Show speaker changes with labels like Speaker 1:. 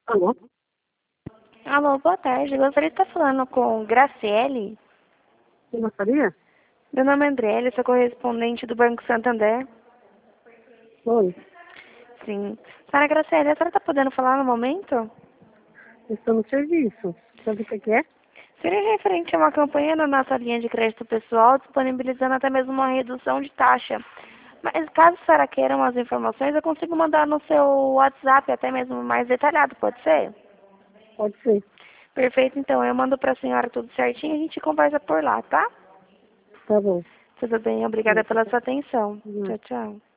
Speaker 1: Alô?
Speaker 2: Alô, boa tarde. Gostaria de estar falando com Graciele.
Speaker 1: Você gostaria?
Speaker 2: Meu nome é André, sou correspondente do Banco Santander.
Speaker 1: Oi,
Speaker 2: Sim. Senhora Graciele, a senhora está podendo falar no momento?
Speaker 1: estou no serviço. Sabe o que é?
Speaker 2: Seria referente a uma campanha na nossa linha de crédito pessoal, disponibilizando até mesmo uma redução de taxa. Mas caso a senhora queira umas informações, eu consigo mandar no seu WhatsApp, até mesmo mais detalhado, pode ser?
Speaker 1: Pode ser.
Speaker 2: Perfeito, então eu mando para a senhora tudo certinho e a gente conversa por lá, tá?
Speaker 1: Tá bom.
Speaker 2: Tudo bem, obrigada pela sua atenção.
Speaker 1: Hum.
Speaker 2: Tchau, tchau.